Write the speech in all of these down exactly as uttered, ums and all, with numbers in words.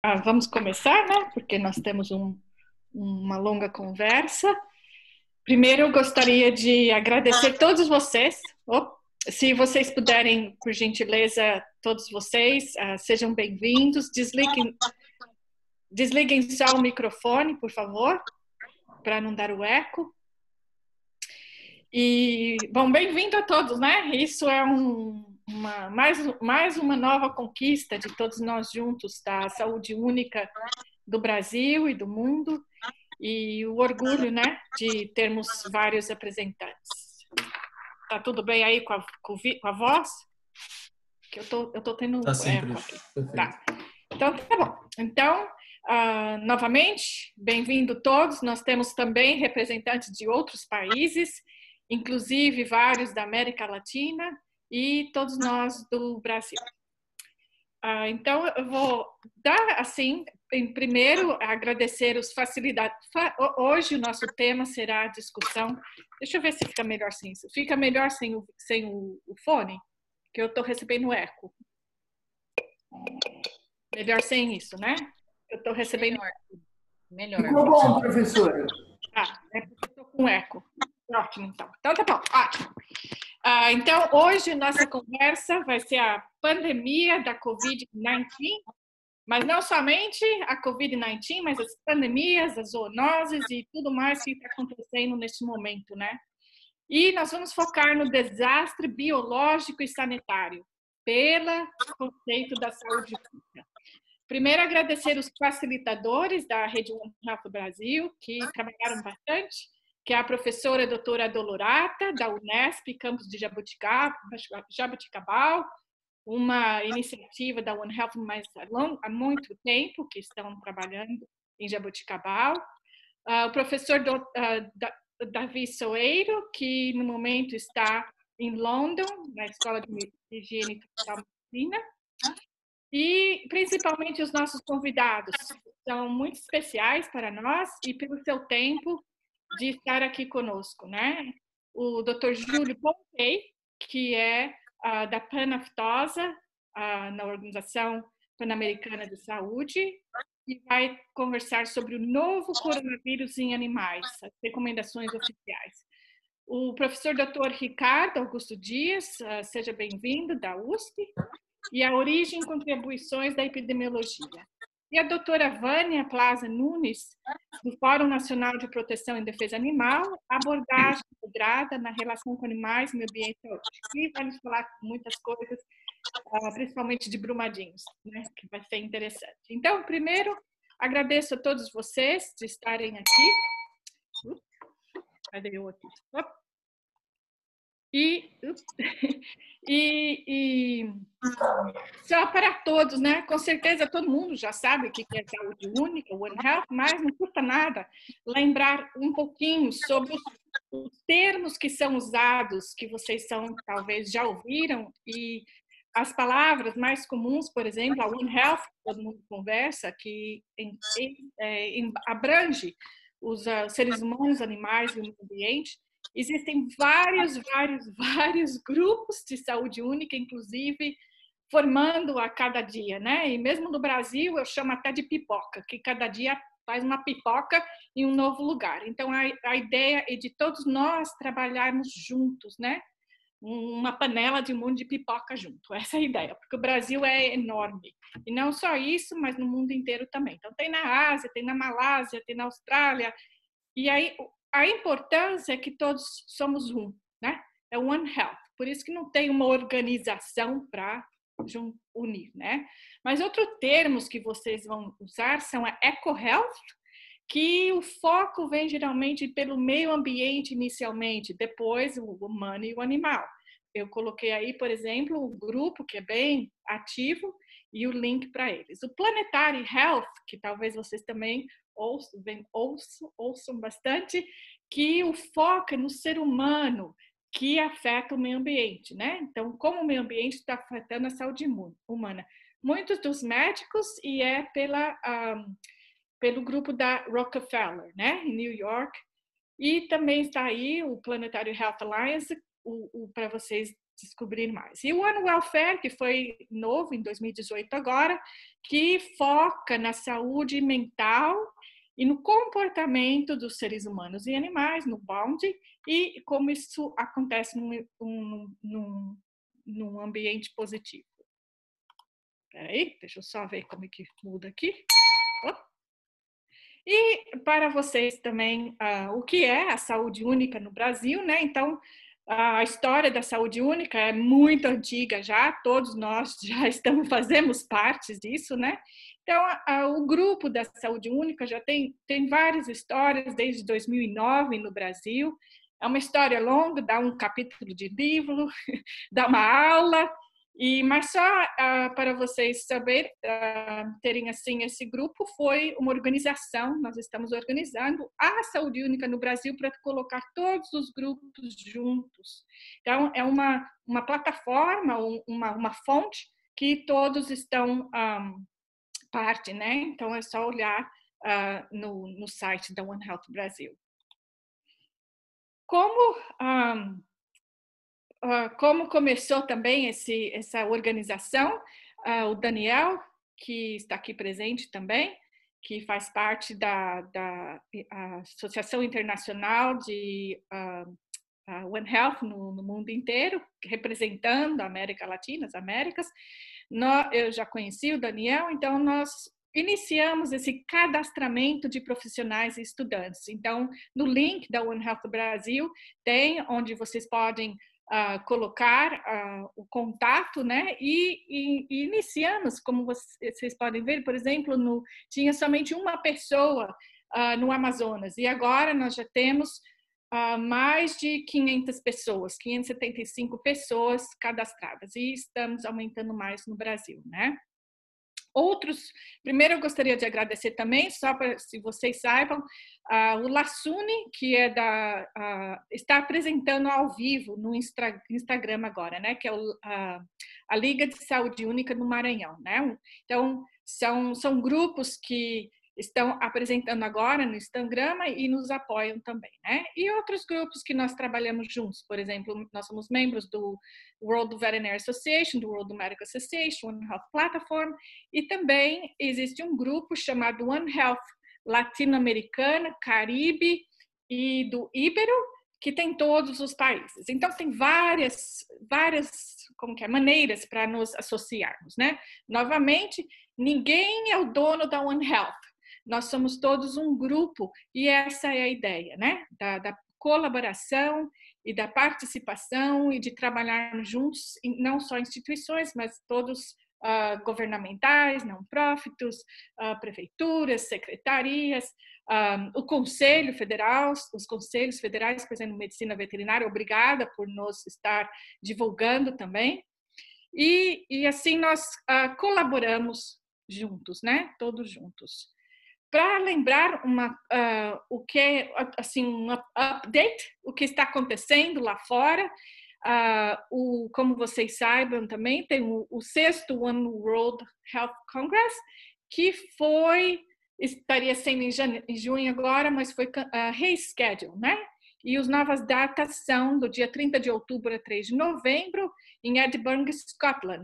Ah, vamos começar, né? Porque nós temos um, uma longa conversa. Primeiro, eu gostaria de agradecer a todos vocês. Oh, se vocês puderem, por gentileza, todos vocês, ah, sejam bem-vindos. Desliguem, desliguem só o microfone, por favor, para não dar o eco. E, bom, bem-vindo a todos, né? Isso é um, uma, mais, mais uma nova conquista de todos nós juntos, da saúde única do Brasil e do mundo, e o orgulho, né, de termos vários representantes. Tá tudo bem aí com a, com a voz? Que eu tô, eu tô tendo Está um sempre eco aqui. perfeito. Tá. Então, tá bom. Então, uh, novamente, bem-vindo todos. Nós temos também representantes de outros países, inclusive vários da América Latina e todos nós do Brasil. Uh, então, eu vou dar, assim, em primeiro, agradecer os facilidades. Hoje o nosso tema será a discussão. Deixa eu ver se fica melhor sem isso. Fica melhor sem o, sem o, o fone, que eu estou recebendo eco. Melhor sem isso, né? Eu estou recebendo. Melhor. Melhor. Ficou bom, professora. Ah, é porque eu estou com eco. Ótimo, então. Então tá bom, ótimo. Ah, então, hoje nossa conversa vai ser a pandemia da covid dezenove, mas não somente a covid dezenove, mas as pandemias, as zoonoses e tudo mais que está acontecendo neste momento, né? E nós vamos focar no desastre biológico e sanitário, pelo conceito da saúde pública. Primeiro, agradecer os facilitadores da Rede One Health Brasil, que trabalharam bastante, que é a professora doutora Dolorata, da Unesp, campus de Jabuticaba, Jabuticabal, uma iniciativa da One Health mais long, há muito tempo, que estão trabalhando em Jabuticabal. Uh, o professor do, uh, Davi Soeiro, que no momento está em London, na Escola de Higiene e Medicina. E principalmente os nossos convidados, são muito especiais para nós e pelo seu tempo de estar aqui conosco, né? O doutor Júlio Pompei, que é uh, da Panaftosa, uh, na Organização Pan-Americana de Saúde, e vai conversar sobre o novo coronavírus em animais, as recomendações oficiais. O professor doutor Ricardo Augusto Dias, uh, seja bem-vindo, da U S P, e a origem e contribuições da epidemiologia. E a doutora Vânia Plaza Nunes, do Fórum Nacional de Proteção e Defesa Animal, abordagem integrada na relação com animais, meio ambiente e saúde. E vai nos falar muitas coisas, principalmente de Brumadinhos, né, que vai ser interessante. Então, primeiro, agradeço a todos vocês de estarem aqui. Cadê eu aqui? E, e, e só para todos, né? Com certeza todo mundo já sabe o que é saúde única, One Health, mas não custa nada lembrar um pouquinho sobre os, os termos que são usados, que vocês são, talvez já ouviram, e as palavras mais comuns, por exemplo, a One Health, todo mundo conversa, que em, em, em, abrange os uh, seres humanos, animais e o meio ambiente. Existem vários, vários, vários grupos de saúde única, inclusive formando a cada dia, né? E mesmo no Brasil, eu chamo até de pipoca, que cada dia faz uma pipoca em um novo lugar. Então, a, a ideia é de todos nós trabalharmos juntos, né? Uma panela de um monte de pipoca junto. Essa é a ideia, porque o Brasil é enorme. E não só isso, mas no mundo inteiro também. Então, tem na Ásia, tem na Malásia, tem na Austrália. E aí, a importância é que todos somos um, né? É One Health. Por isso que não tem uma organização para unir, né? Mas outros termos que vocês vão usar são a EcoHealth, que o foco vem geralmente pelo meio ambiente inicialmente, depois o humano e o animal. Eu coloquei aí, por exemplo, o grupo que é bem ativo e o link para eles. O Planetary Health, que talvez vocês também ouçam, ouçam, ouçam bastante, que o foco é no ser humano, que afeta o meio ambiente, né? Então, como o meio ambiente está afetando a saúde humana. Muitos dos médicos, e é pela, um, pelo grupo da Rockefeller, né? Em New York. E também está aí o Planetary Health Alliance, o, o, para vocês descobrir mais. E o One Welfare, que foi novo em dois mil e dezoito agora, que foca na saúde mental e no comportamento dos seres humanos e animais, no bond, e como isso acontece num, num, num, num ambiente positivo. Peraí, deixa eu só ver como é que muda aqui. Oh. E para vocês também, uh, o que é a saúde única no Brasil, né? Então, a história da saúde única é muito antiga já, todos nós já estamos, fazemos parte disso, né? Então, a, a, o grupo da saúde única já tem, tem várias histórias desde dois mil e nove no Brasil. É uma história longa, dá um capítulo de livro, dá uma aula. E, mas só uh, para vocês saberem, uh, terem assim, esse grupo foi uma organização, nós estamos organizando a Saúde Única no Brasil para colocar todos os grupos juntos. Então, é uma, uma plataforma, uma, uma fonte que todos estão um, parte, né? Então, é só olhar uh, no, no site da One Health Brasil. Como... Um, Uh, como começou também esse, essa organização, uh, o Daniel, que está aqui presente também, que faz parte da, da Associação Internacional de uh, uh, One Health no, no mundo inteiro, representando a América Latina, as Américas. Nós, eu já conheci o Daniel, então nós iniciamos esse cadastramento de profissionais e estudantes. Então, no link da One Health Brasil, tem onde vocês podem Uh, colocar uh, o contato, né? E, e, e iniciamos, como vocês podem ver, por exemplo, no, tinha somente uma pessoa uh, no Amazonas, e agora nós já temos uh, mais de quinhentas pessoas, quinhentas e setenta e cinco pessoas cadastradas, e estamos aumentando mais no Brasil, né? Outros, primeiro eu gostaria de agradecer também, só para se vocês saibam, uh, o Lassuni, que é da, uh, está apresentando ao vivo no Instra, Instagram agora, né, que é o, uh, a Liga de Saúde Única no Maranhão, né? Então, são, são grupos que estão apresentando agora no Instagram e nos apoiam também, né? E outros grupos que nós trabalhamos juntos, por exemplo, nós somos membros do World Veterinary Association, do World Medical Association, One Health Platform, e também existe um grupo chamado One Health Latino-Americana, Caribe e do Ibero, que tem todos os países. Então, tem várias, várias como que é, maneiras para nos associarmos, né? Novamente, ninguém é o dono da One Health. Nós somos todos um grupo e essa é a ideia, né? Da, da colaboração e da participação e de trabalhar juntos, não só instituições, mas todos uh, governamentais, não-profits, uh, prefeituras, secretarias, um, o Conselho Federal, os conselhos federais, por exemplo, Medicina Veterinária, obrigada por nos estar divulgando também. E, e assim nós uh, colaboramos juntos, né? Todos juntos. Para lembrar uma, uh, o que assim um update, o que está acontecendo lá fora, uh, o, como vocês saibam também tem o, o sexto One World Health Congress, que foi estaria sendo em, jane, em junho agora, mas foi uh, reschedule, né? E as novas datas são do dia trinta de outubro a três de novembro em Edinburgh, Scotland.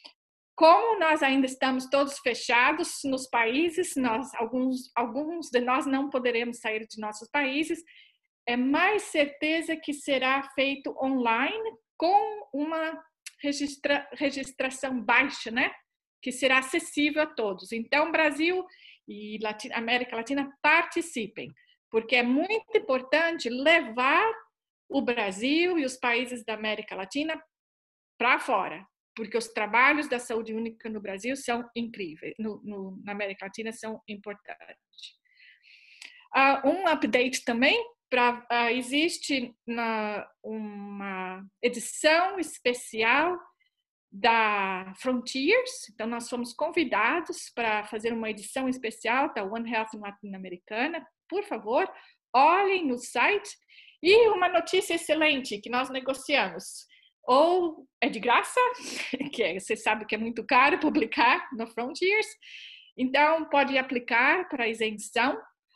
Como nós ainda estamos todos fechados nos países, nós, alguns, alguns de nós não poderemos sair de nossos países, é mais certeza que será feito online com uma registra, registração baixa, né? Que será acessível a todos. Então, Brasil e Latina, América Latina participem, porque é muito importante levar o Brasil e os países da América Latina para fora, porque os trabalhos da saúde única no Brasil são incríveis, no, no, na América Latina são importantes. Uh, um update também, pra, uh, existe na, uma edição especial da Frontiers, então nós fomos convidados para fazer uma edição especial da One Health Latino-Americana. Por favor, olhem no site. E uma notícia excelente que nós negociamos. Ou é de graça, que é, você sabe que é muito caro publicar no Frontiers, então pode aplicar para isenção,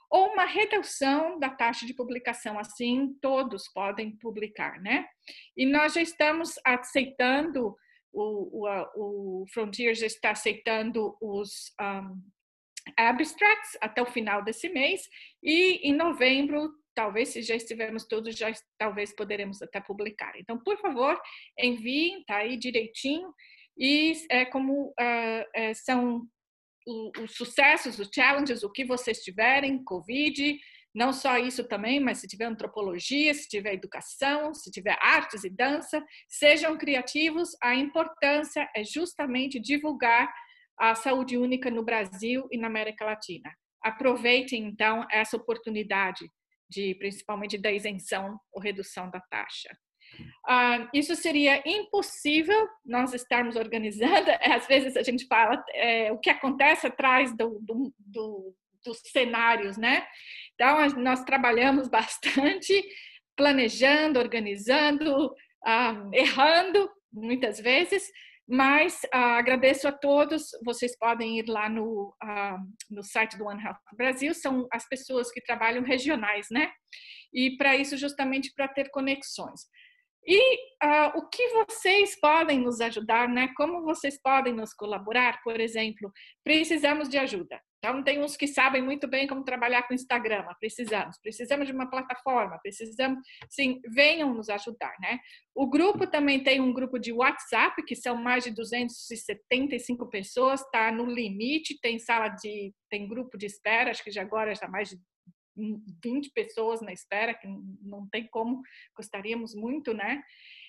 ou uma redução da taxa de publicação, assim todos podem publicar, né? E nós já estamos aceitando, o, o, o Frontier já está aceitando os um, abstracts até o final desse mês, e em novembro, talvez, se já estivermos todos, já talvez poderemos até publicar. Então, por favor, enviem, tá aí direitinho, e é como uh, é, são os sucessos, os challenges, o que vocês tiverem, Covid, não só isso também, mas se tiver antropologia, se tiver educação, se tiver artes e dança, sejam criativos. A importância é justamente divulgar a saúde única no Brasil e na América Latina. Aproveitem, então, essa oportunidade, de, principalmente da isenção ou redução da taxa. Uh, isso seria impossível nós estarmos organizando. Às vezes a gente fala é, o que acontece atrás do, do, do, dos cenários, né? Então, nós trabalhamos bastante, planejando, organizando, uh, errando muitas vezes, mas uh, agradeço a todos. Vocês podem ir lá no, uh, no site do One Health Brasil, são as pessoas que trabalham regionais, né? E para isso, justamente para ter conexões. E uh, o que vocês podem nos ajudar, né? Como vocês podem nos colaborar? Por exemplo, precisamos de ajuda. Então, tem uns que sabem muito bem como trabalhar com Instagram. Precisamos. Precisamos de uma plataforma. Precisamos, sim, venham nos ajudar, né? O grupo também tem um grupo de WhatsApp, que são mais de duzentas e setenta e cinco pessoas. Está no limite. Tem sala de, tem grupo de espera. Acho que já agora está mais de vinte pessoas na espera, que não tem como, gostaríamos muito, né?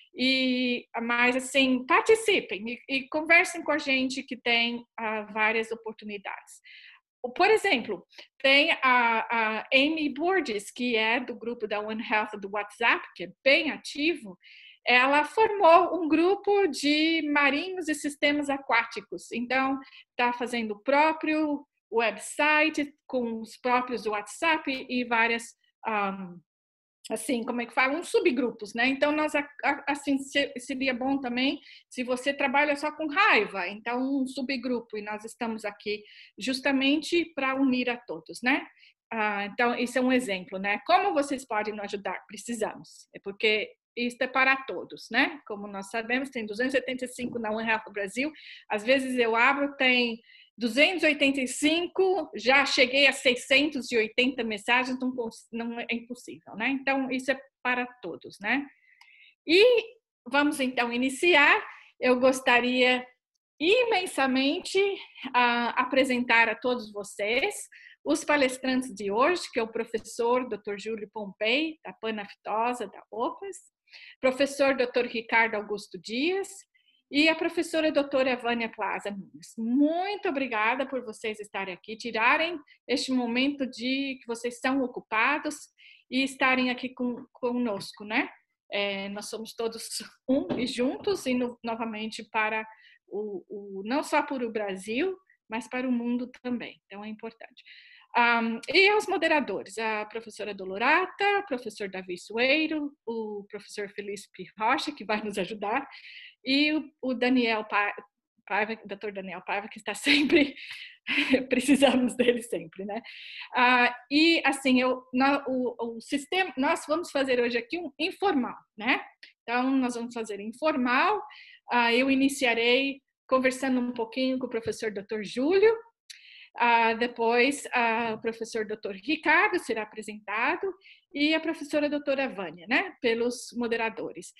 E, mas, assim, participem e, e conversem com a gente, que tem uh, várias oportunidades. Por exemplo, tem a, a Amy Borges, que é do grupo da One Health do WhatsApp, que é bem ativo. Ela formou um grupo de marinhos e sistemas aquáticos. Então, está fazendo o próprio website com os próprios WhatsApp e várias, um, assim, como é que fala? Uns subgrupos, né? Então, nós, assim, seria bom também se você trabalha só com raiva, então um subgrupo, e nós estamos aqui justamente para unir a todos, né? Ah, então, isso é um exemplo, né? Como vocês podem nos ajudar? Precisamos, é porque isso é para todos, né? Como nós sabemos, tem duzentos e setenta e cinco na One Health Brasil, às vezes eu abro, tem duzentos e oitenta e cinco, já cheguei a seiscentas e oitenta mensagens, não, não é impossível, né? Então, isso é para todos, né? E vamos, então, iniciar. Eu gostaria imensamente uh, apresentar a todos vocês os palestrantes de hoje, que é o professor doutor Júlio Pompei, da Panaftosa, da OPAS, professor doutor Ricardo Augusto Dias, e a professora doutora Vânia Plaza Nunes. Muito obrigada por vocês estarem aqui, tirarem este momento de que vocês são ocupados e estarem aqui com, conosco, né? É, nós somos todos um e juntos, e no, novamente para o, o, não só para o Brasil, mas para o mundo também. Então, é importante. Um, e os moderadores, a professora Dolorata, o professor Davi Sueiro, o professor Felipe Rocha, que vai nos ajudar, e o, o Daniel Paiva, o doutor Daniel Paiva, que está sempre, precisamos dele sempre, né? Uh, e, assim, eu, no, o, o sistema, nós vamos fazer hoje aqui um informal, né? Então, nós vamos fazer informal. Uh, eu iniciarei conversando um pouquinho com o professor doutor Júlio. Uh, depois, uh, o professor doutor Ricardo será apresentado e a professora doutora Vânia, né, pelos moderadores.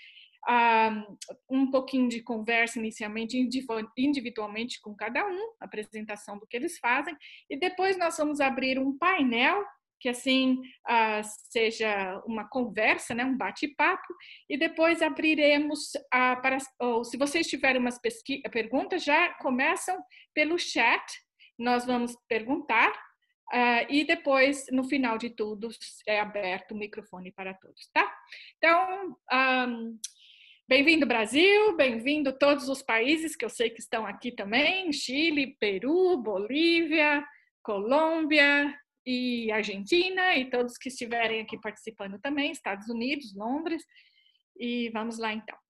Uh, um pouquinho de conversa inicialmente, individualmente com cada um, apresentação do que eles fazem, e depois nós vamos abrir um painel, que assim uh, seja uma conversa, né, um bate-papo, e depois abriremos, uh, para, ou, se vocês tiverem umas perguntas, já começam pelo chat. Nós vamos perguntar uh, e depois, no final de tudo, é aberto o microfone para todos, tá? Então, um, bem-vindo Brasil, bem-vindo todos os países que eu sei que estão aqui também, Chile, Peru, Bolívia, Colômbia e Argentina, e todos que estiverem aqui participando também, Estados Unidos, Londres, e vamos lá então.